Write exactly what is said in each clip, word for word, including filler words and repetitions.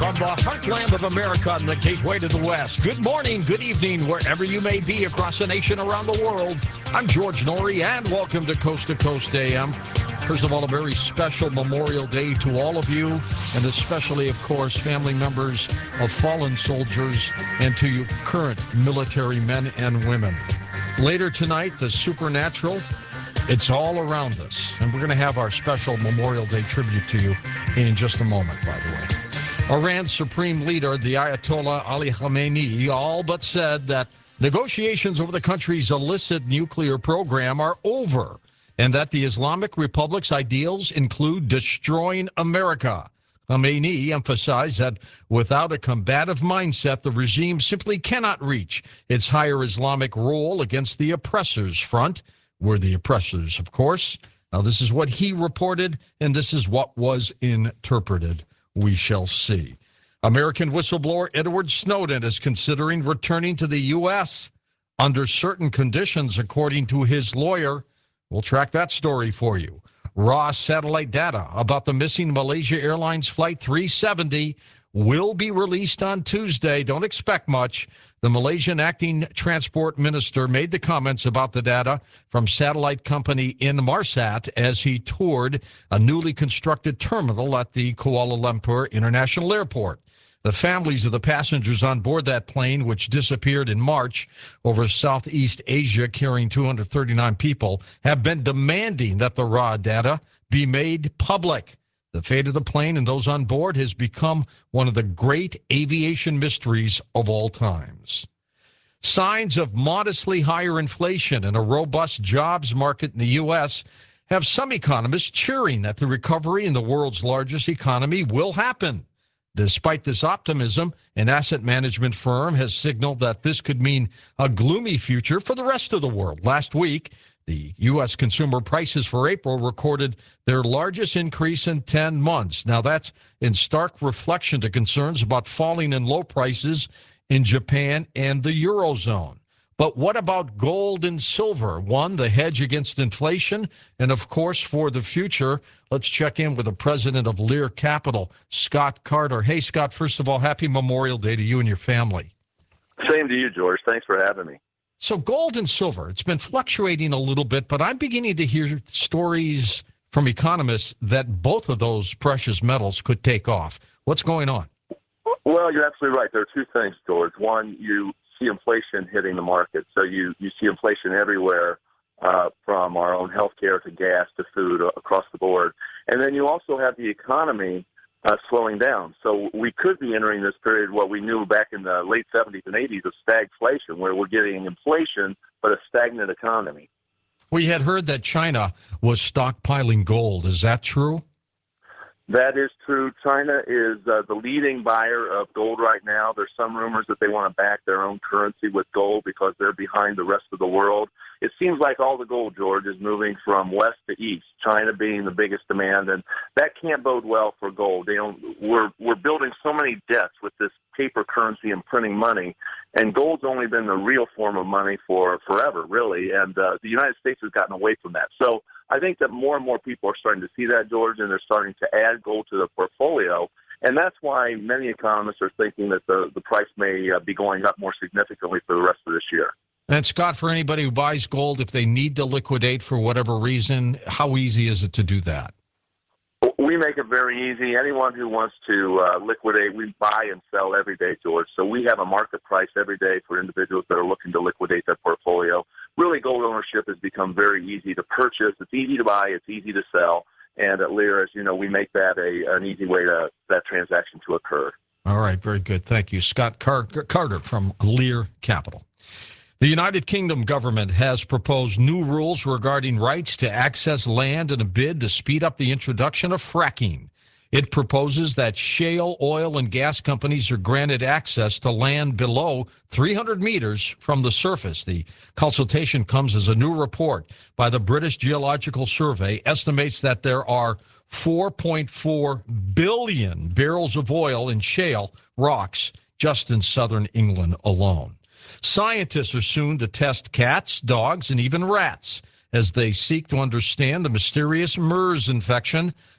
From the heartland of America and the gateway to the West, good morning, good evening, wherever you may be across the nation, around the world. I'm George Noory, and welcome to Coast to Coast A M. First of all, a very special Memorial Day to all of you, and especially, of course, family members of fallen soldiers and to you current military men and women. Later tonight, the supernatural, it's all around us, and we're going to have our special Memorial Day tribute to you in just a moment, by the way. Iran's supreme leader, the Ayatollah Ali Khamenei, all but said that negotiations over the country's illicit nuclear program are over and that the Islamic Republic's ideals include destroying America. Khamenei emphasized that without a combative mindset, the regime simply cannot reach its higher Islamic role against the oppressors front. We're the oppressors, of course. Now, this is what he reported, and this is what was interpreted. We shall see. American whistleblower Edward Snowden is considering returning to the U S under certain conditions, according to his lawyer. We'll track that story for you. Raw satellite data about the missing Malaysia Airlines Flight three seventy will be released on Tuesday. Don't expect much. The Malaysian acting transport minister made the comments about the data from satellite company Inmarsat as he toured a newly constructed terminal at the Kuala Lumpur International Airport. The families of the passengers on board that plane, which disappeared in March over Southeast Asia carrying two hundred thirty-nine people, have been demanding that the raw data be made public. The fate of the plane and those on board has become one of the great aviation mysteries of all times. Signs of modestly higher inflation and a robust jobs market in the U S have some economists cheering that the recovery in the world's largest economy will happen. Despite this optimism, an asset management firm has signaled that this could mean a gloomy future for the rest of the world. Last week, the U S consumer prices for April recorded their largest increase in ten months. Now, that's in stark reflection to concerns about falling and low prices in Japan and the Eurozone. But what about gold and silver? One, the hedge against inflation, and of course, for the future. Let's check in with the president of Lear Capital, Scott Carter. Hey, Scott, first of all, happy Memorial Day to you and your family. Same to you, George. Thanks for having me. So gold and silver, it's been fluctuating a little bit, but I'm beginning to hear stories from economists that both of those precious metals could take off. What's going on? Well, you're absolutely right. There are two things, George. One, you see inflation hitting the market. So you, you see inflation everywhere, uh, from our own healthcare to gas to food, uh, across the board. And then you also have the economy Uh, slowing down. So we could be entering this period, what we knew back in the late seventies and eighties, of stagflation, where we're getting inflation but a stagnant economy. We had heard that China was stockpiling gold. Is that true? That is true. China is uh, the leading buyer of gold right now. There's some rumors that they want to back their own currency with gold because they're behind the rest of the world. It seems like all the gold, George, is moving from west to east, China being the biggest demand, and that can't bode well for gold. You know, we're, we're building so many debts with this paper currency and printing money, and gold's only been the real form of money for forever, really, and uh, the United States has gotten away from that. So I think that more and more people are starting to see that, George, and they're starting to add gold to their portfolio. And that's why many economists are thinking that the, the price may uh, be going up more significantly for the rest of this year. And, Scott, for anybody who buys gold, if they need to liquidate for whatever reason, how easy is it to do that? We make it very easy. Anyone who wants to uh, liquidate, we buy and sell every day, George. So we have a market price every day for individuals that are looking to liquidate their portfolio. Really, gold ownership has become very easy to purchase. It's easy to buy. It's easy to sell. And at Lear, as you know, we make that a an easy way to that transaction to occur. All right, very good. Thank you. Scott Car- Carter from Lear Capital. The United Kingdom government has proposed new rules regarding rights to access land in a bid to speed up the introduction of fracking. It proposes that shale oil and gas companies are granted access to land below three hundred meters from the surface. The consultation comes as a new report by the British Geological Survey estimates that there are four point four billion barrels of oil in shale rocks just in southern England alone. Scientists are soon to test cats, dogs, and even rats as they seek to understand the mysterious MERS infection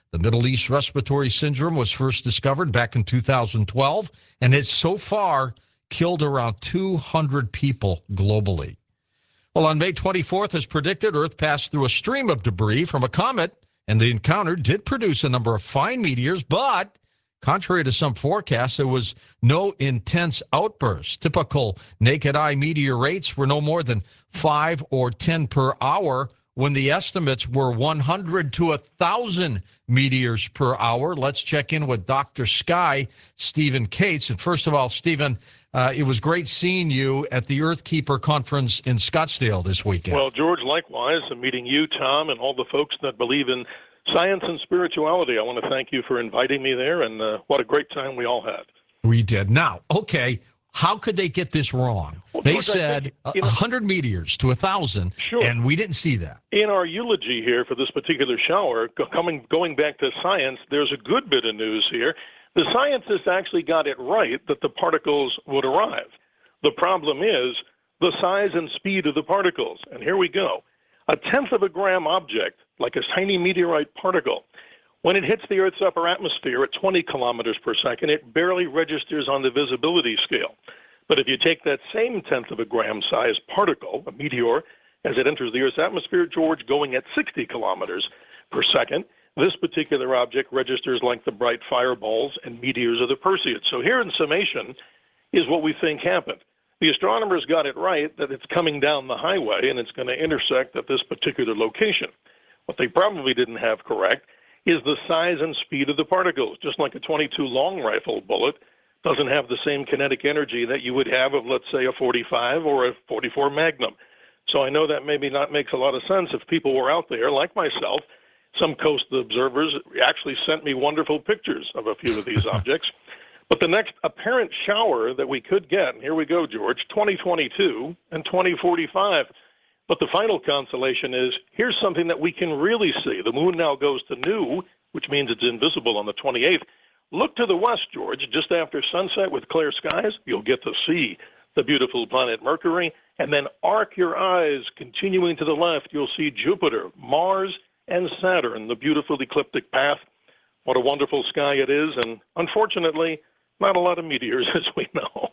The Middle East Respiratory Syndrome was first discovered back in two thousand twelve, and it's so far killed around two hundred people globally. Well, on May twenty-fourth, as predicted, Earth passed through a stream of debris from a comet, and the encounter did produce a number of fine meteors, but contrary to some forecasts, there was no intense outburst. Typical naked-eye meteor rates were no more than five or ten per hour, when the estimates were one hundred to one thousand meteors per hour. Let's check in with Doctor Sky, Stephen Cates. And first of all, Stephen, uh, it was great seeing you at the Earthkeeper Conference in Scottsdale this weekend. Well, George, likewise, and meeting you, Tom, and all the folks that believe in science and spirituality. I want to thank you for inviting me there, and uh, what a great time we all had. We did. Now, okay, how could they get this wrong? Well, they George, said think, one know, hundred meteors to one thousand, sure. And we didn't see that. In our eulogy here for this particular shower, go, coming going back to science, there's a good bit of news here. The scientists actually got it right that the particles would arrive. The problem is the size and speed of the particles. And here we go. A tenth of a gram object, like a tiny meteorite particle, when it hits the Earth's upper atmosphere at twenty kilometers per second, it barely registers on the visibility scale. But if you take that same tenth of a gram size particle, a meteor, as it enters the Earth's atmosphere, George, going at sixty kilometers per second, this particular object registers like the bright fireballs and meteors of the Perseids. So here in summation is what we think happened. The astronomers got it right that it's coming down the highway and it's going to intersect at this particular location. What they probably didn't have correct is the size and speed of the particles. Just like a twenty-two long rifle bullet doesn't have the same kinetic energy that you would have of, let's say, a forty-five or a forty-four Magnum. So I know that maybe not makes a lot of sense if people were out there, like myself. Some coast observers actually sent me wonderful pictures of a few of these objects. But the next apparent shower that we could get, and here we go, George, twenty twenty-two and twenty forty-five. But the final consolation is, here's something that we can really see. The moon now goes to new, which means it's invisible on the twenty-eighth. Look to the west, George. Just after sunset with clear skies, you'll get to see the beautiful planet Mercury. And then arc your eyes, continuing to the left, you'll see Jupiter, Mars, and Saturn, the beautiful ecliptic path. What a wonderful sky it is. And unfortunately, not a lot of meteors, as we know.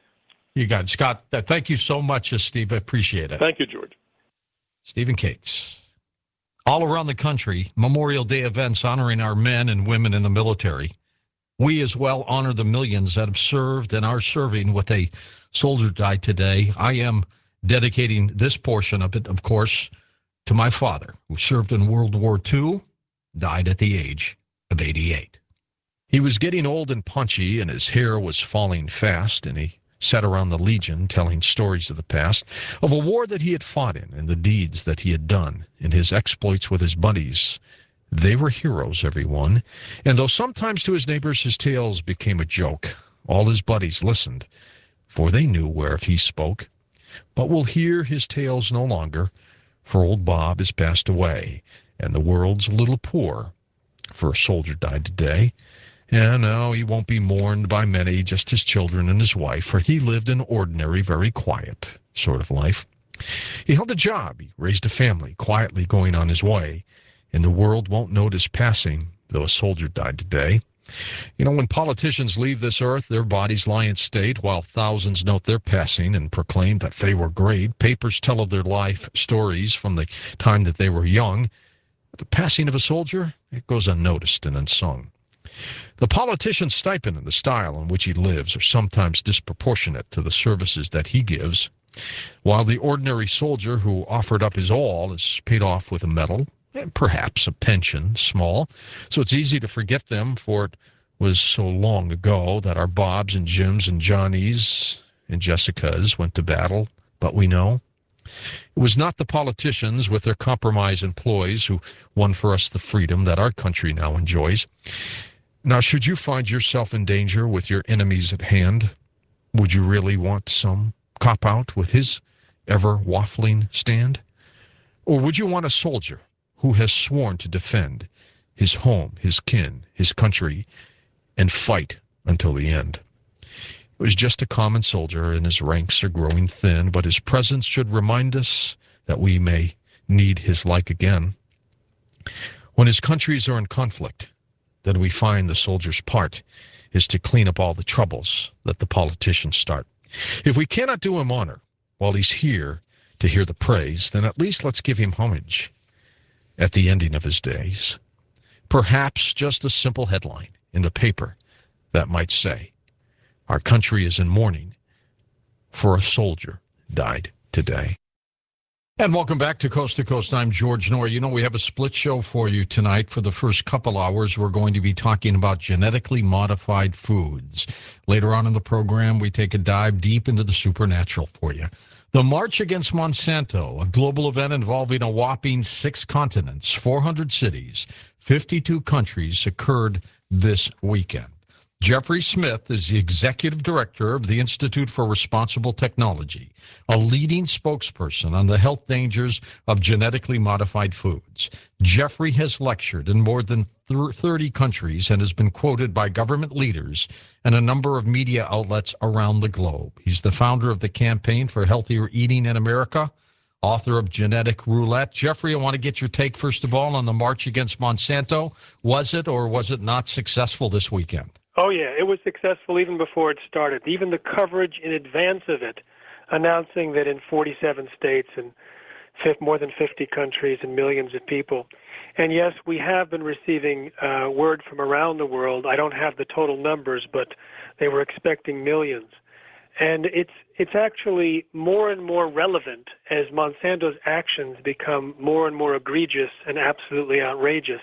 You got it. Scott, thank you so much, Steve. I appreciate it. Thank you, George. Stephen Cates. All around the country, Memorial Day events honoring our men and women in the military. We as well honor the millions that have served and are serving with a soldier died today. I am dedicating this portion of it, of course, to my father, who served in World War Two, died at the age of eighty-eight. He was getting old and punchy, and his hair was falling fast, and he sat around the Legion telling stories of the past, of a war that he had fought in and the deeds that he had done, and his exploits with his buddies. They were heroes, everyone, and though sometimes to his neighbors his tales became a joke, all his buddies listened, for they knew whereof he spoke. But we'll hear his tales no longer, for old Bob has passed away, and the world's a little poor, for a soldier died today. And no, he won't be mourned by many, just his children and his wife, for he lived an ordinary, very quiet sort of life. He held a job, he raised a family, quietly going on his way, and the world won't note his passing, though a soldier died today. You know, when politicians leave this earth, their bodies lie in state, while thousands note their passing and proclaim that they were great. Papers tell of their life stories from the time that they were young. But the passing of a soldier, it goes unnoticed and unsung. The politician's stipend and the style in which he lives are sometimes disproportionate to the services that he gives, while the ordinary soldier who offered up his all is paid off with a medal, and perhaps a pension, small. So it's easy to forget them, for it was so long ago that our Bobs and Jims and Johnnies and Jessicas went to battle. But we know it was not the politicians with their compromise employees who won for us the freedom that our country now enjoys. Now, should you find yourself in danger with your enemies at hand, would you really want some cop-out with his ever-waffling stand? Or would you want a soldier who has sworn to defend his home, his kin, his country, and fight until the end? It was just a common soldier, and his ranks are growing thin, but his presence should remind us that we may need his like again. When his countries are in conflict, then we find the soldier's part is to clean up all the troubles that the politicians start. If we cannot do him honor while he's here to hear the praise, then at least let's give him homage at the ending of his days. Perhaps just a simple headline in the paper that might say, "Our country is in mourning for a soldier died today." And welcome back to Coast to Coast. I'm George Noory. You know, we have a split show for you tonight. For the first couple hours, we're going to be talking about genetically modified foods. Later on in the program, we take a dive deep into the supernatural for you. The March Against Monsanto, a global event involving a whopping six continents, four hundred cities, fifty-two countries, occurred this weekend. Jeffrey Smith is the executive director of the Institute for Responsible Technology, a leading spokesperson on the health dangers of genetically modified foods. Jeffrey has lectured in more than thirty countries and has been quoted by government leaders and a number of media outlets around the globe. He's the founder of the Campaign for Healthier Eating in America, author of Genetic Roulette. Jeffrey, I want to get your take, first of all, on the March Against Monsanto. Was it or was it not successful this weekend? Oh, yeah, it was successful even before it started. Even the coverage in advance of it, announcing that in forty-seven states and more than fifty countries and millions of people. And yes, we have been receiving uh, word from around the world. I don't have the total numbers, but they were expecting millions. And it's it's actually more and more relevant as Monsanto's actions become more and more egregious and absolutely outrageous.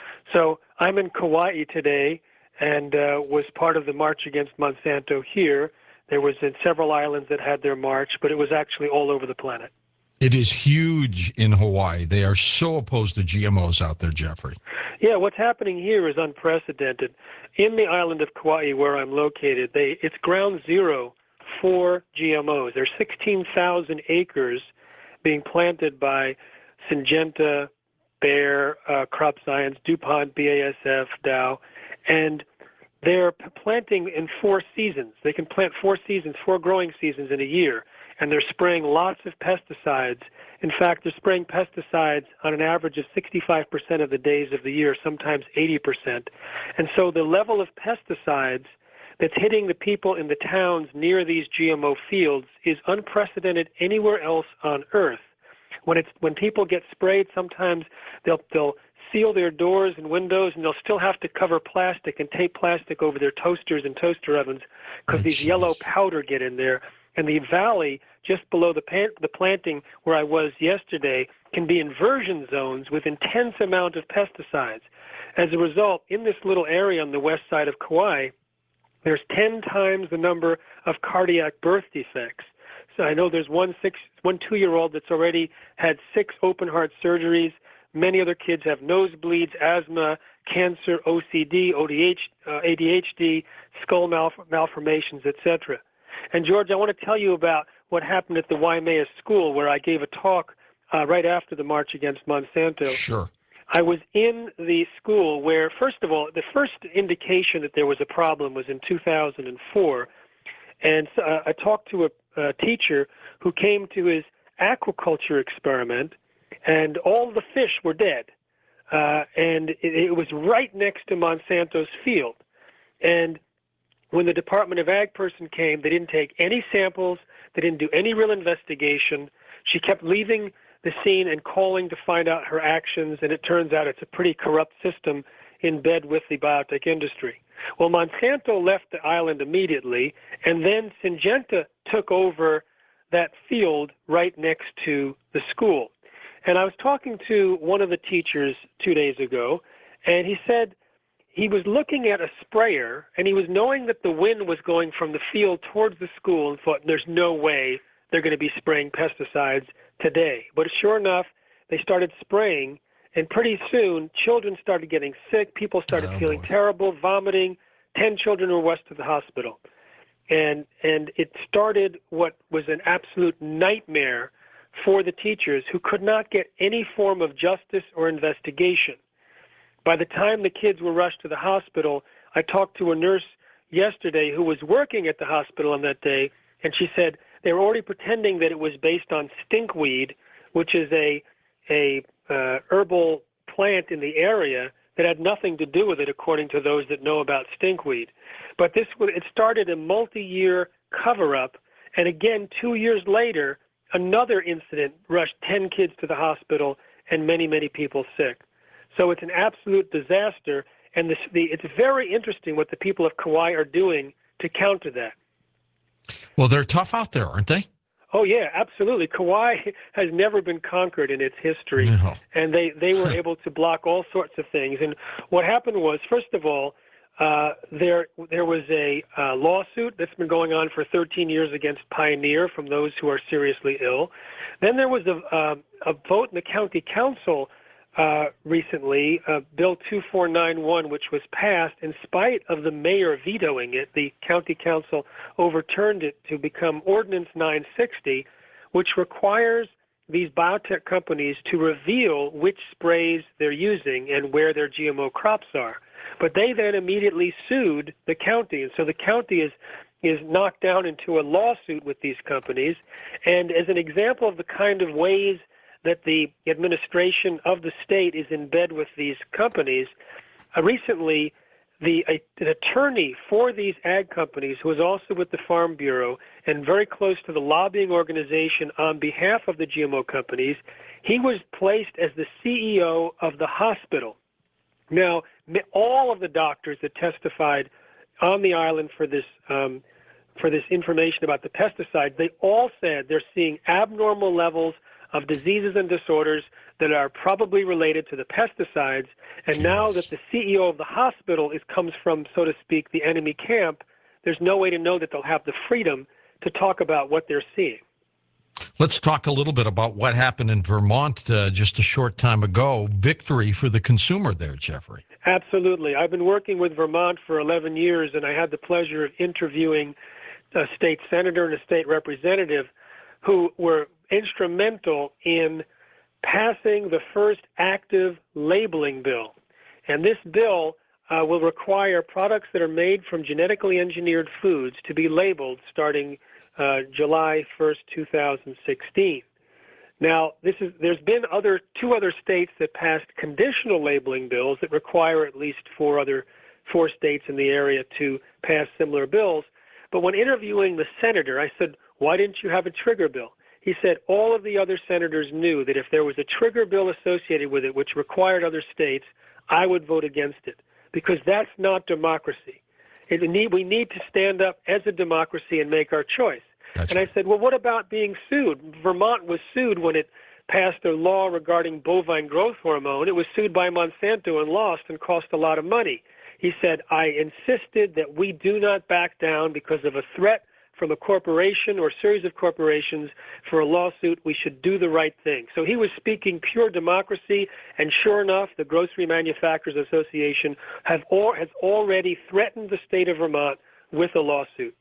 So I'm in Kauai today, and uh, was part of the March Against Monsanto here. There was in several islands that had their march, but it was actually all over the planet. It is huge in Hawaii. They are so opposed to G M Os out there, Jeffrey. Yeah, what's happening here is unprecedented. In the island of Kauai, where I'm located, they it's ground zero for G M Os. There's sixteen thousand acres being planted by Syngenta, Bayer, uh, Crop Science, DuPont, B A S F, Dow, and they're planting in four seasons. They can plant four seasons, four growing seasons in a year, and they're spraying lots of pesticides. In fact, they're spraying pesticides on an average of sixty-five percent of the days of the year, sometimes eighty percent. And so the level of pesticides that's hitting the people in the towns near these G M O fields is unprecedented anywhere else on Earth. When it's when people get sprayed, sometimes they'll they'll seal their doors and windows, and they'll still have to cover plastic and tape plastic over their toasters and toaster ovens because oh, these geez. yellow powder get in there. And the valley just below the, pan- the planting where I was yesterday can be inversion zones with intense amount of pesticides. As a result, in this little area on the west side of Kauai, there's ten times the number of cardiac birth defects. So I know there's one six, one two-year-old that's already had six open heart surgeries. Many other kids have nosebleeds, asthma, cancer, O C D, O D H, uh, A D H D, skull malf- malformations, et cetera. And, George, I want to tell you about what happened at the Waimea School, where I gave a talk uh, right after the March Against Monsanto. Sure. I was in the school where, first of all, the first indication that there was a problem was in two thousand four. And uh, I talked to a, a teacher who came to his aquaculture experiment, and all the fish were dead. Uh, and it, it was right next to Monsanto's field. And when the Department of Ag person came, they didn't take any samples. They didn't do any real investigation. She kept leaving the scene and calling to find out her actions, and it turns out it's a pretty corrupt system in bed with the biotech industry. Well, Monsanto left the island immediately, and then Syngenta took over that field right next to the school. And I was talking to one of the teachers two days ago, and he said he was looking at a sprayer, and he was knowing that the wind was going from the field towards the school and thought, there's no way they're going to be spraying pesticides today. But sure enough, they started spraying, and pretty soon children started getting sick. People started oh, feeling boy. terrible, vomiting. Ten children were rushed to the hospital. And, and it started what was an absolute nightmare for the teachers who could not get any form of justice or investigation. By the time the kids were rushed to the hospital, I talked to a nurse yesterday who was working at the hospital on that day, and she said they were already pretending that it was based on stinkweed, which is a, a uh, herbal plant in the area that had nothing to do with it, according to those that know about stinkweed. But this it started a multi-year cover-up, and again, two years later, another incident rushed ten kids to the hospital and many, many people sick. So it's an absolute disaster, and this, the, it's very interesting what the people of Kauai are doing to counter that. Well, they're tough out there, aren't they? Oh, yeah, absolutely. Kauai has never been conquered in its history, No. and they, they were able to block all sorts of things. And what happened was, first of all, uh, there there was a uh, lawsuit that's been going on for thirteen years against Pioneer from those who are seriously ill. Then there was a, uh, a vote in the county council uh, recently, uh, Bill two four nine one, which was passed. In spite of the mayor vetoing it, the county council overturned it to become Ordinance nine sixty, which requires these biotech companies to reveal which sprays they're using and where their G M O crops are. But they then immediately sued the county, and so the county is is knocked down into a lawsuit with these companies. And as an example of the kind of ways that the administration of the state is in bed with these companies, uh, recently the a, an attorney for these ag companies, who was also with the Farm Bureau and very close to the lobbying organization on behalf of the G M O companies, he was placed as the C E O of the hospital. Now, all of the doctors that testified on the island for this um, for this information about the pesticides, they all said they're seeing abnormal levels of diseases and disorders that are probably related to the pesticides. And now that the C E O of the hospital is comes from, so to speak, the enemy camp, there's no way to know that they'll have the freedom to talk about what they're seeing. Let's talk a little bit about what happened in Vermont uh, just a short time ago. Victory for the consumer there, Jeffrey. Absolutely. I've been working with Vermont for eleven years, and I had the pleasure of interviewing a state senator and a state representative who were instrumental in passing the first active labeling bill. And this bill uh, will require products that are made from genetically engineered foods to be labeled starting uh, July first, two thousand sixteen. Now, this is, there's been other two other states that passed conditional labeling bills that require at least four other four states in the area to pass similar bills. But when interviewing the senator, I said, why didn't you have a trigger bill? He said all of the other senators knew that if there was a trigger bill associated with it, which required other states, I would vote against it, because that's not democracy. It need, we need to stand up as a democracy and make our choice. That's and right. I said, well, what about being sued? Vermont was sued when it passed a law regarding bovine growth hormone. It was sued by Monsanto and lost and cost a lot of money. He said, I insisted that we do not back down because of a threat from a corporation or series of corporations for a lawsuit. We should do the right thing. So he was speaking pure democracy, and sure enough, the Grocery Manufacturers Association have all, has already threatened the state of Vermont with a lawsuit.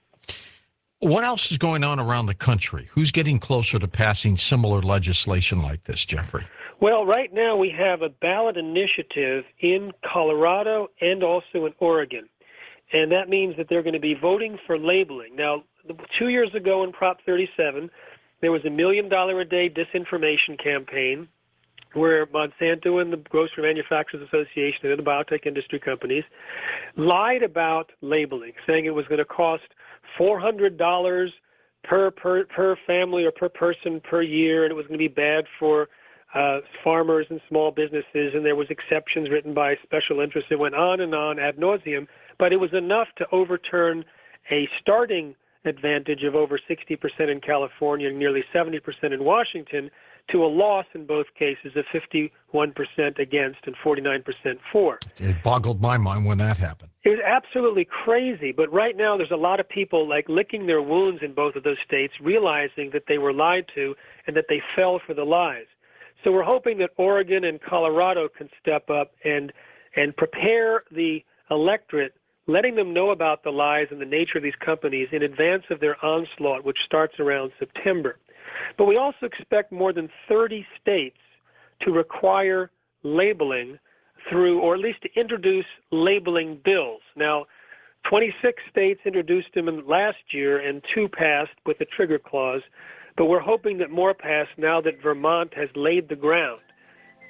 What else is going on around the country? Who's getting closer to passing similar legislation like this, Jeffrey? Well, right now we have a ballot initiative in Colorado and also in Oregon. And that means that they're going to be voting for labeling. Now, two years ago in Prop thirty-seven, there was a million dollar a day disinformation campaign where Monsanto and the Grocery Manufacturers Association and the biotech industry companies lied about labeling, saying it was going to cost four hundred dollars per, per, per family or per person per year, and it was going to be bad for uh, farmers and small businesses, and there was exceptions written by special interests. It went on and on ad nauseum. But it was enough to overturn a starting advantage of over sixty percent in California and nearly seventy percent in Washington to a loss in both cases of fifty-one percent against and forty-nine percent for. It boggled my mind when that happened. It was absolutely crazy. But right now there's a lot of people like licking their wounds in both of those states, realizing that they were lied to and that they fell for the lies. So we're hoping that Oregon and Colorado can step up and and prepare the electorate, letting them know about the lies and the nature of these companies in advance of their onslaught, which starts around September. But we also expect more than thirty states to require labeling through, or at least to introduce labeling bills. Now, twenty-six states introduced them in last year, and two passed with a trigger clause. But we're hoping that more pass now that Vermont has laid the ground.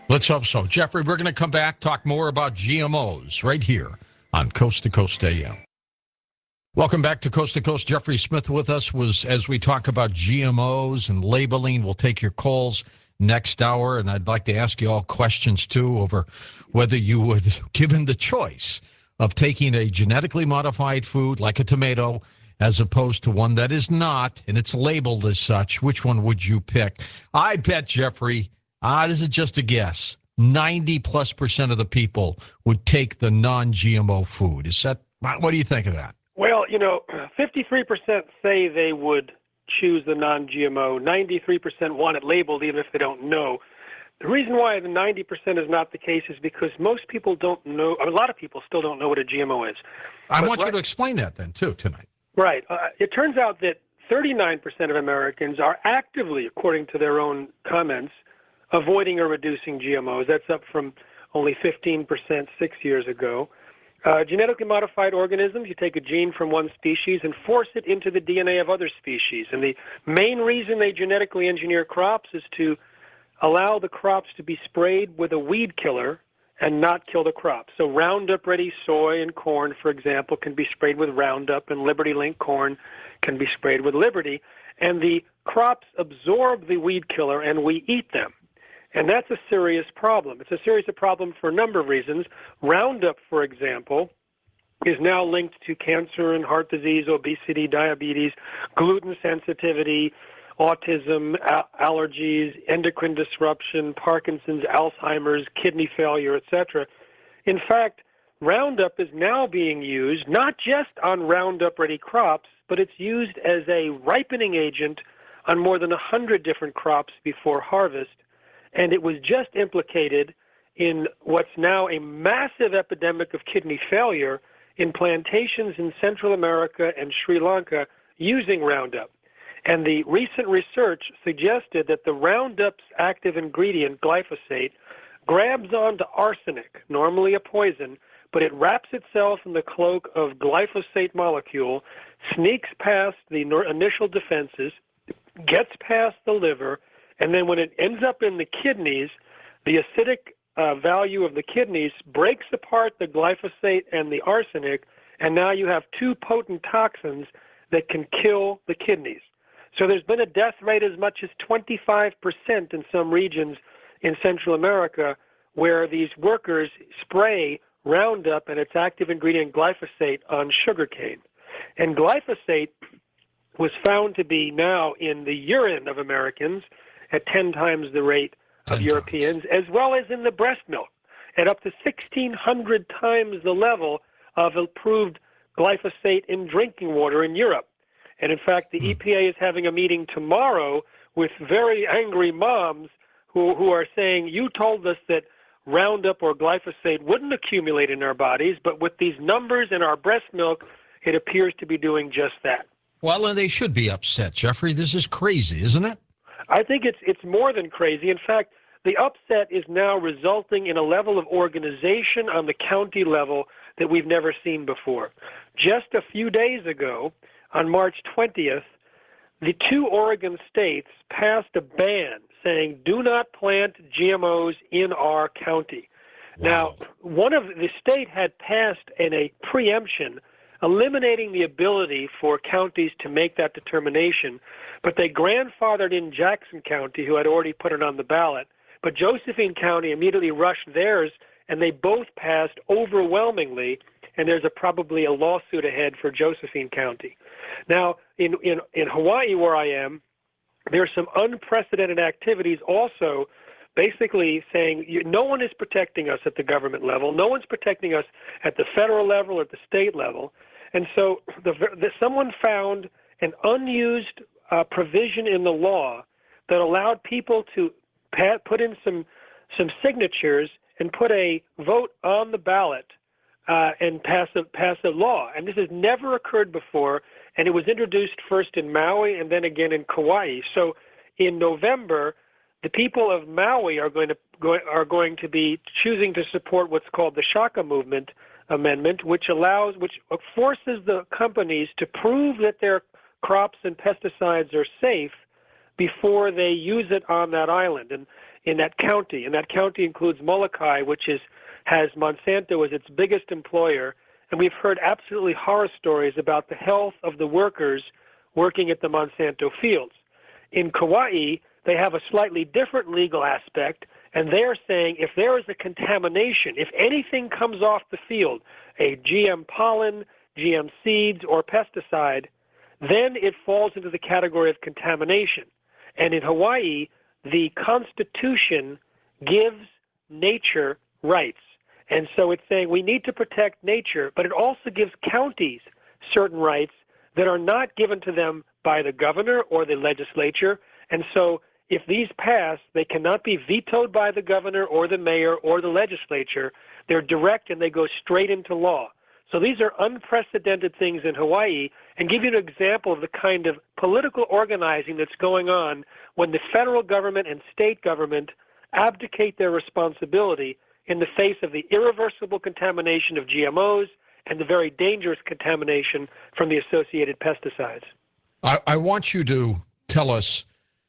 Let's hope so. Jeffrey, we're going to come back, talk more about G M Os right here on Coast to Coast A M. Welcome back to Coast to Coast. Jeffrey Smith with us was as we talk about G M Os and labeling. We'll take your calls next hour, and I'd like to ask you all questions, too, over whether you would, given the choice of taking a genetically modified food like a tomato as opposed to one that is not, and it's labeled as such, which one would you pick? I bet, Jeffrey, ah, this is just a guess, ninety plus percent of the people would take the non-G M O food. Is that, what do you think of that? Well, you know, fifty-three percent say they would choose the non-G M O. ninety-three percent want it labeled even if they don't know. The reason why the ninety percent is not the case is because most people don't know, a lot of people still don't know what a G M O is. I but want right, you to explain that then, too, tonight. Right. Uh, it turns out that thirty-nine percent of Americans are actively, according to their own comments, avoiding or reducing G M Os. That's up from only fifteen percent six years ago. Uh, genetically modified organisms, you take a gene from one species and force it into the D N A of other species. And the main reason they genetically engineer crops is to allow the crops to be sprayed with a weed killer and not kill the crop. So Roundup-ready soy and corn, for example, can be sprayed with Roundup, and Liberty Link corn can be sprayed with Liberty. And the crops absorb the weed killer, and we eat them. And that's a serious problem. It's a serious problem for a number of reasons. Roundup, for example, is now linked to cancer and heart disease, obesity, diabetes, gluten sensitivity, autism, a- allergies, endocrine disruption, Parkinson's, Alzheimer's, kidney failure, et cetera. In fact, Roundup is now being used not just on Roundup-ready crops, but it's used as a ripening agent on more than one hundred different crops before harvest. And it was just implicated in what's now a massive epidemic of kidney failure in plantations in Central America and Sri Lanka using Roundup. And the recent research suggested that the Roundup's active ingredient, glyphosate, grabs onto arsenic, normally a poison, but it wraps itself in the cloak of glyphosate molecule, sneaks past the initial defenses, gets past the liver, and then when it ends up in the kidneys, the acidic uh, value of the kidneys breaks apart the glyphosate and the arsenic, and now you have two potent toxins that can kill the kidneys. So there's been a death rate as much as twenty-five percent in some regions in Central America where these workers spray Roundup and its active ingredient glyphosate on sugarcane. And glyphosate was found to be now in the urine of Americans at ten times the rate of Europeans, as well as in the breast milk, at up to sixteen hundred times the level of approved glyphosate in drinking water in Europe. And in fact, the mm. E P A is having a meeting tomorrow with very angry moms who, who are saying, you told us that Roundup or glyphosate wouldn't accumulate in our bodies, but with these numbers in our breast milk, it appears to be doing just that. Well, and they should be upset, Jeffrey. This is crazy, isn't it? I think it's it's more than crazy. In fact, the upset is now resulting in a level of organization on the county level that we've never seen before. Just a few days ago, on March twentieth, the two Oregon states passed a ban saying, do not plant G M Os in our county. Wow. Now, one of the state had passed in a preemption eliminating the ability for counties to make that determination, but they grandfathered in Jackson County, who had already put it on the ballot, but Josephine County immediately rushed theirs, and they both passed overwhelmingly, and there's a, probably a lawsuit ahead for Josephine County. Now, in, in, in Hawaii, where I am, there's some unprecedented activities also basically saying you, no one is protecting us at the government level, no one's protecting us at the federal level or at the state level. And so the, the, someone found an unused uh, provision in the law that allowed people to pat, put in some some signatures and put a vote on the ballot uh, and pass a, pass a law. And this has never occurred before, and it was introduced first in Maui and then again in Kauai. So in November, the people of Maui are going to go, are going to be choosing to support what's called the Shaka Movement Amendment, which allows, which forces the companies to prove that their crops and pesticides are safe before they use it on that island. And in that county, and that county includes Molokai, which is has Monsanto as its biggest employer, and we've heard absolutely horror stories about the health of the workers working at the Monsanto fields. In Kauai, they have a slightly different legal aspect, and they're saying if there is a contamination, if anything comes off the field, a G M pollen, G M seeds, or pesticide, then it falls into the category of contamination. And in Hawaii, the Constitution gives nature rights. And so it's saying we need to protect nature, but it also gives counties certain rights that are not given to them by the governor or the legislature. And so if these pass, they cannot be vetoed by the governor or the mayor or the legislature. They're direct and they go straight into law. So these are unprecedented things in Hawaii, and give you an example of the kind of political organizing that's going on when the federal government and state government abdicate their responsibility in the face of the irreversible contamination of G M Os and the very dangerous contamination from the associated pesticides. I, I want you to tell us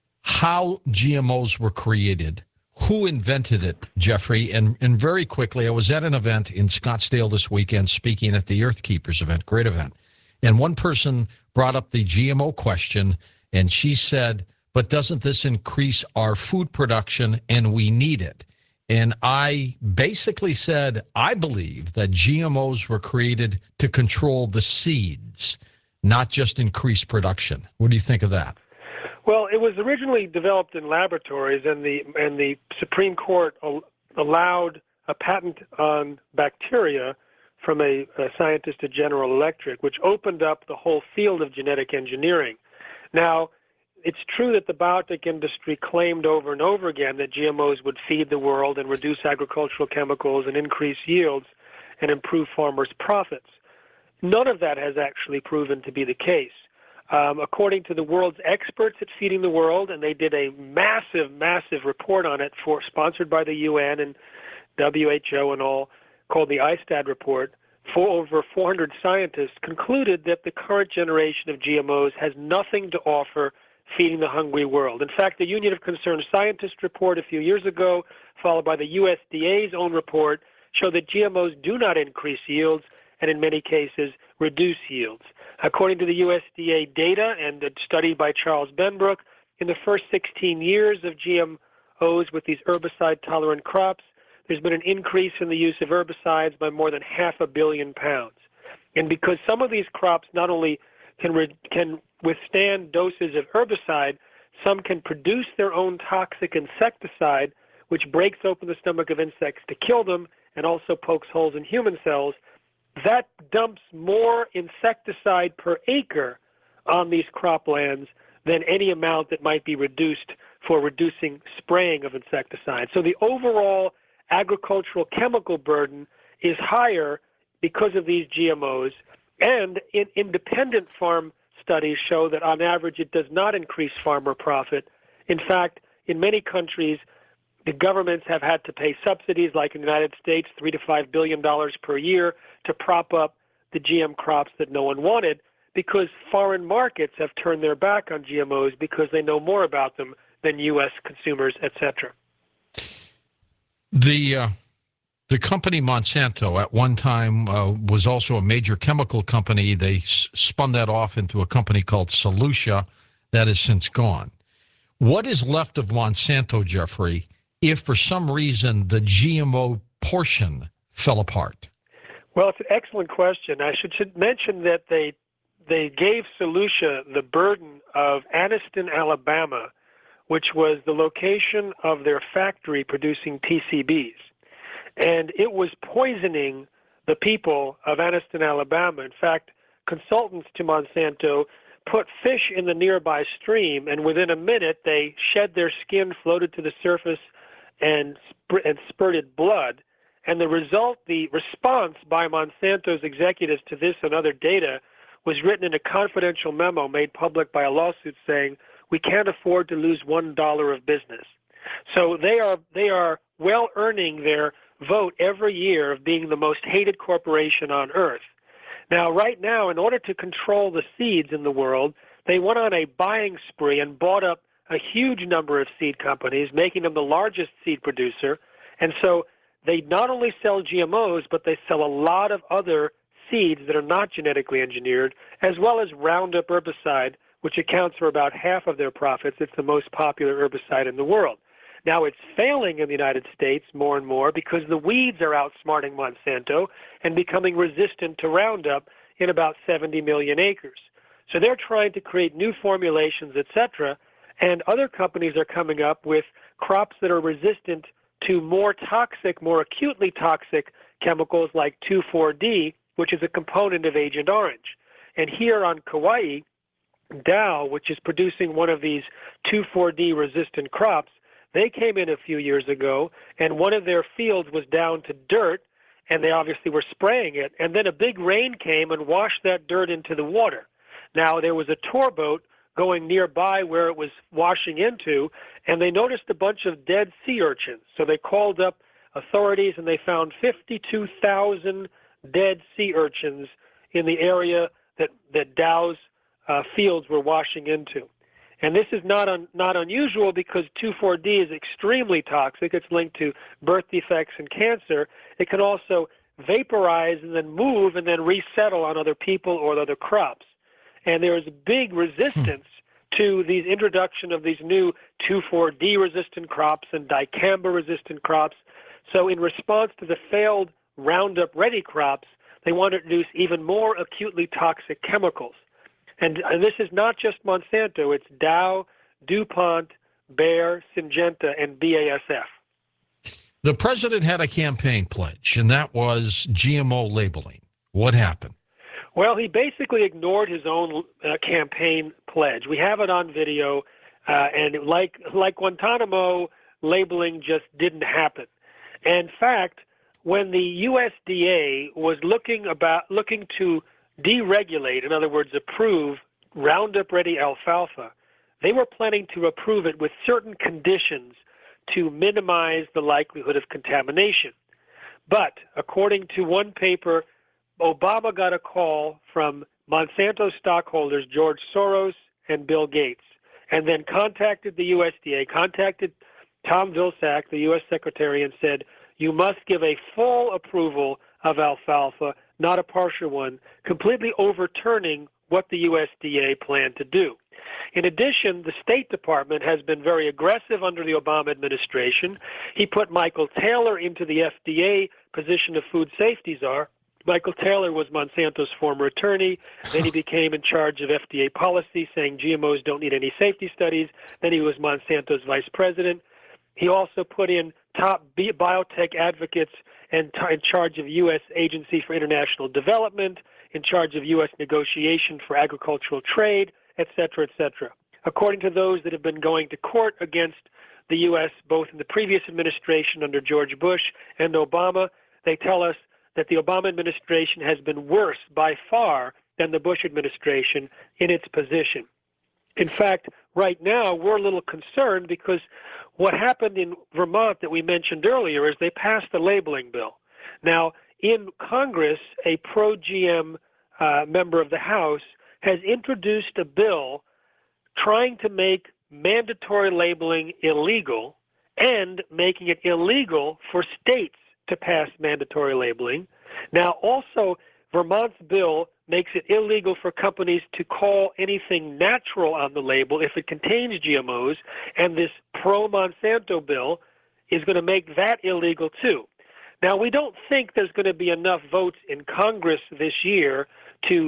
how G M Os were created. Who invented it, Jeffrey? And and very quickly, I was at an event in Scottsdale this weekend speaking at the Earth Keepers event, great event. And one person brought up the G M O question, and she said, but doesn't this increase our food production and we need it? And I basically said, I believe that G M Os were created to control the seeds, not just increase production. What do you think of that? Well, it was originally developed in laboratories, and the and the Supreme Court al- allowed a patent on bacteria from a, a scientist at General Electric, which opened up the whole field of genetic engineering. Now, it's true that the biotech industry claimed over and over again that G M Os would feed the world and reduce agricultural chemicals and increase yields and improve farmers' profits. None of that has actually proven to be the case. Um, according to the world's experts at Feeding the World, and they did a massive, massive report on it for sponsored by the U N and W H O and all, called the ISTAD report, for over four hundred scientists concluded that the current generation of G M Os has nothing to offer feeding the hungry world. In fact, the Union of Concerned Scientists report a few years ago, followed by the U S D A's own report, showed that G M Os do not increase yields and in many cases reduce yields. According to the U S D A data and a study by Charles Benbrook, in the first sixteen years of G M Os with these herbicide-tolerant crops, there's been an increase in the use of herbicides by more than half a billion pounds. And because some of these crops not only can, re- can withstand doses of herbicide, some can produce their own toxic insecticide, which breaks open the stomach of insects to kill them and also pokes holes in human cells. That dumps more insecticide per acre on these croplands than any amount that might be reduced for reducing spraying of insecticide. So the overall agricultural chemical burden is higher because of these G M Os, and in independent farm studies show that on average it does not increase farmer profit. In fact, in many countries, the governments have had to pay subsidies, like in the United States, three to five billion dollars per year, to prop up the G M crops that no one wanted, because foreign markets have turned their back on G M Os because they know more about them than U S consumers, et cetera. The uh, the company Monsanto at one time uh, was also a major chemical company. They s- spun that off into a company called Solutia that has since gone. What is left of Monsanto, Jeffrey, if for some reason the G M O portion fell apart? Well, it's an excellent question. I should, should mention that they they gave Solutia the burden of Anniston, Alabama, which was the location of their factory producing P C Bs. And it was poisoning the people of Anniston, Alabama. In fact, consultants to Monsanto put fish in the nearby stream, and within a minute they shed their skin, floated to the surface, and, sp- and spurted blood. And the result, the response by Monsanto's executives to this and other data was written in a confidential memo made public by a lawsuit saying, we can't afford to lose one dollar of business. So they are they are well earning their vote every year of being the most hated corporation on earth. Now, right now, in order to control the seeds in the world, they went on a buying spree and bought up a huge number of seed companies, making them the largest seed producer. And so they not only sell G M Os, but they sell a lot of other seeds that are not genetically engineered, as well as Roundup herbicide, which accounts for about half of their profits. It's the most popular herbicide in the world. Now, it's failing in the United States more and more because the weeds are outsmarting Monsanto and becoming resistant to Roundup in about seventy million acres. So they're trying to create new formulations, et cetera, and other companies are coming up with crops that are resistant to more toxic, more acutely toxic chemicals like two four D, which is a component of Agent Orange. And here on Kauai, Dow, which is producing one of these two four D resistant crops, they came in a few years ago, and one of their fields was down to dirt, and they obviously were spraying it, and then a big rain came and washed that dirt into the water. Now, there was a tour boat going nearby where it was washing into, and they noticed a bunch of dead sea urchins. So they called up authorities, and they found fifty-two thousand dead sea urchins in the area that, that Dow's uh, fields were washing into. And this is not un, not unusual because two four D is extremely toxic. It's linked to birth defects and cancer. It can also vaporize and then move and then resettle on other people or other crops. And there is big resistance hmm. to the introduction of these new two four D resistant crops and dicamba resistant crops. So in response to the failed Roundup Ready crops, they want to introduce even more acutely toxic chemicals. And, and this is not just Monsanto. It's Dow, DuPont, Bayer, Syngenta, and B A S F. The president had a campaign pledge, and that was G M O labeling. What happened? Well, he basically ignored his own uh, campaign pledge. We have it on video, uh, and like like Guantanamo, labeling just didn't happen. And in fact, when the U S D A was looking about looking to deregulate, in other words, approve Roundup Ready alfalfa, they were planning to approve it with certain conditions to minimize the likelihood of contamination. But according to one paper, Obama got a call from Monsanto stockholders George Soros and Bill Gates, and then contacted the U S D A, contacted Tom Vilsack, the U S Secretary, and said, you must give a full approval of alfalfa, not a partial one, completely overturning what the U S D A planned to do. In addition, the State Department has been very aggressive under the Obama administration. He put Michael Taylor into the F D A position of food safety czar. Michael Taylor was Monsanto's former attorney. Then he became in charge of F D A policy, saying G M Os don't need any safety studies. Then he was Monsanto's vice president. He also put in top biotech advocates and in charge of U S Agency for International Development, in charge of U S negotiation for agricultural trade, et cetera, et cetera. According to those that have been going to court against the U S, both in the previous administration under George Bush and Obama, they tell us that the Obama administration has been worse by far than the Bush administration in its position. In fact, right now, we're a little concerned because what happened in Vermont that we mentioned earlier is they passed the labeling bill. Now, in Congress, a pro-G M uh, member of the House has introduced a bill trying to make mandatory labeling illegal and making it illegal for states to pass mandatory labeling. Now, also, Vermont's bill makes it illegal for companies to call anything natural on the label if it contains G M Os, and this pro-Monsanto bill is going to make that illegal too. Now, we don't think there's going to be enough votes in Congress this year to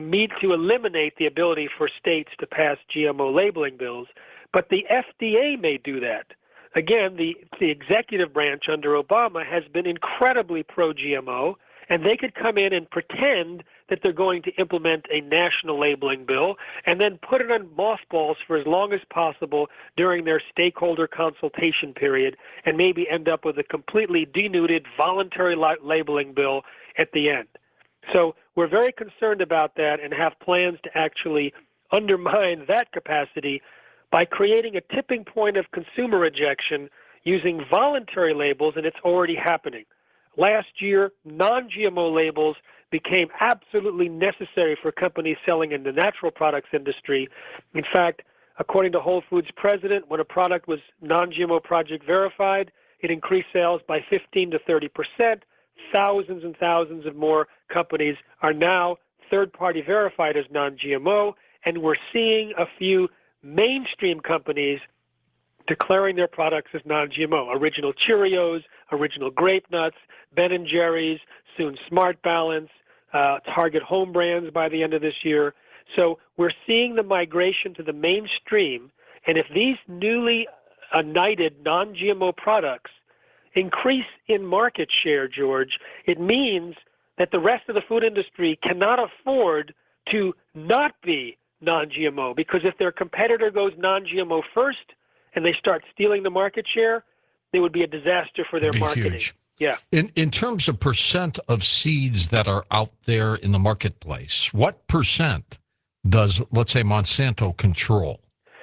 to eliminate the ability for states to pass G M O labeling bills, but the F D A may do that. Again, the, the executive branch under Obama has been incredibly pro-G M O, and they could come in and pretend that they're going to implement a national labeling bill and then put it on mothballs for as long as possible during their stakeholder consultation period and maybe end up with a completely denuded voluntary li- labeling bill at the end. So we're very concerned about that and have plans to actually undermine that capacity by creating a tipping point of consumer rejection using voluntary labels, and it's already happening. Last year, non-G M O labels became absolutely necessary for companies selling in the natural products industry. In fact, according to Whole Foods president, when a product was non-G M O project verified, it increased sales by fifteen to thirty percent. Thousands and thousands of more companies are now third-party verified as non-G M O, and we're seeing a few mainstream companies declaring their products as non-G M O. Original Cheerios, Original Grape Nuts, Ben and Jerry's, soon Smart Balance, uh, Target Home Brands by the end of this year. So we're seeing the migration to the mainstream, and if these newly united non-G M O products increase in market share, George, it means that the rest of the food industry cannot afford to not be non-G M O, because if their competitor goes non-G M O first and they start stealing the market share, it would be a disaster for their It'd be marketing. huge. Yeah. In in terms of percent of seeds that are out there in the marketplace, what percent does, let's say, Monsanto control?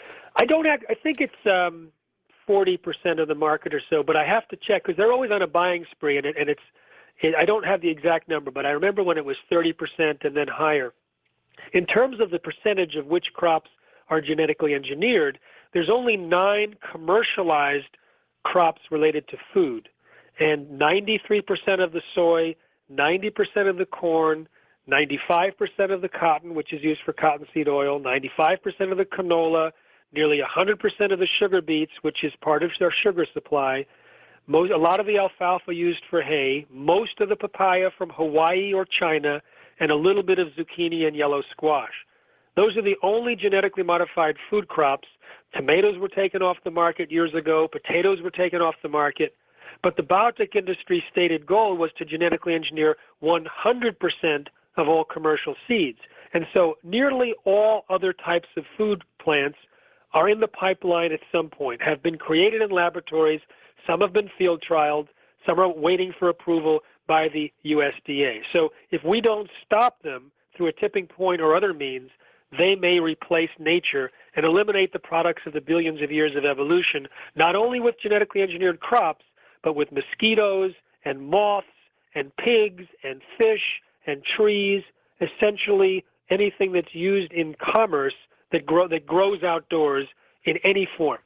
I don't have, I think it's um, forty percent of the market or so, but I have to check because they're always on a buying spree, and, it, and it's, it, I don't have the exact number, but I remember when it was thirty percent and then higher. In terms of the percentage of which crops are genetically engineered, there's only nine commercialized crops related to food, and ninety-three percent of the soy, ninety percent of the corn, ninety-five percent of the cotton, which is used for cottonseed oil, ninety-five percent of the canola, nearly one hundred percent of the sugar beets, which is part of their sugar supply, most, a lot of the alfalfa used for hay, most of the papaya from Hawaii or China, and a little bit of zucchini and yellow squash. Those are the only genetically modified food crops. Tomatoes were taken off the market years ago. Potatoes were taken off the market. But the biotech industry's stated goal was to genetically engineer one hundred percent of all commercial seeds. And so nearly all other types of food plants are in the pipeline at some point, have been created in laboratories. Some have been field trialed. Some are waiting for approval by the U S D A. So if we don't stop them through a tipping point or other means, they may replace nature and eliminate the products of the billions of years of evolution, not only with genetically engineered crops, but with mosquitoes and moths and pigs and fish and trees, essentially anything that's used in commerce that, grow, that grows outdoors in any form.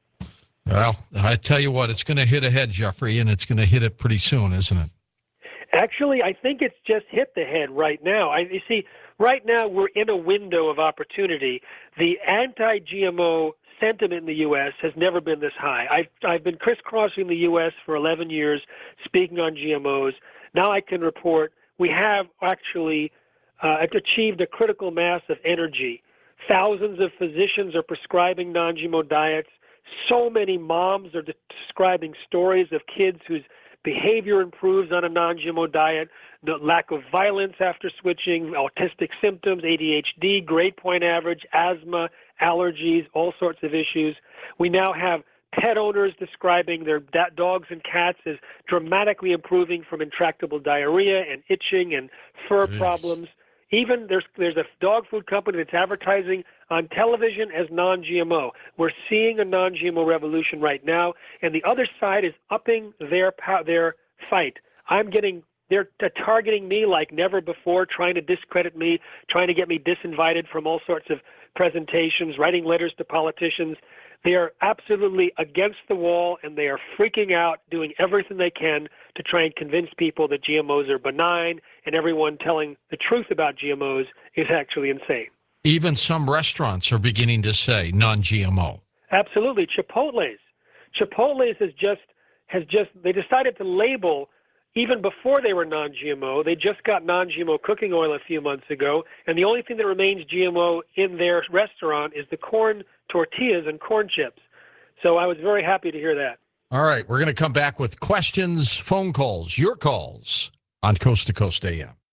Well, I tell you what, it's going to hit ahead, Jeffrey, and it's going to hit it pretty soon, isn't it? Actually, I think it's just hit the head right now. I, you see, right now we're in a window of opportunity. The anti-G M O sentiment in the U S has never been this high. I've, I've been crisscrossing the U S for eleven years, speaking on G M Os. Now I can report we have actually uh, achieved a critical mass of energy. Thousands of physicians are prescribing non-G M O diets. So many moms are describing stories of kids whose behavior improves on a non-G M O diet, the lack of violence after switching, autistic symptoms, A D H D, grade point average, asthma, allergies, all sorts of issues. We now have pet owners describing their dogs and cats as dramatically improving from intractable diarrhea and itching and fur Yes. problems. Even there's there's a dog food company that's advertising on television as non-G M O. We're seeing a non-G M O revolution right now, and the other side is upping their their fight. I'm getting they're targeting me like never before, trying to discredit me, trying to get me disinvited from all sorts of presentations, writing letters to politicians. They are absolutely against the wall, and they are freaking out, doing everything they can to try and convince people that G M Os are benign, and everyone telling the truth about G M Os is actually insane. Even some restaurants are beginning to say non-G M O. Absolutely. Chipotle's. Chipotle's has just, has just, they decided to label, even before they were non-G M O, they just got non-G M O cooking oil a few months ago, and the only thing that remains G M O in their restaurant is the corn tortillas and corn chips. So I was very happy to hear that. All right, we're going to come back with questions, phone calls, your calls on Coast to Coast A M.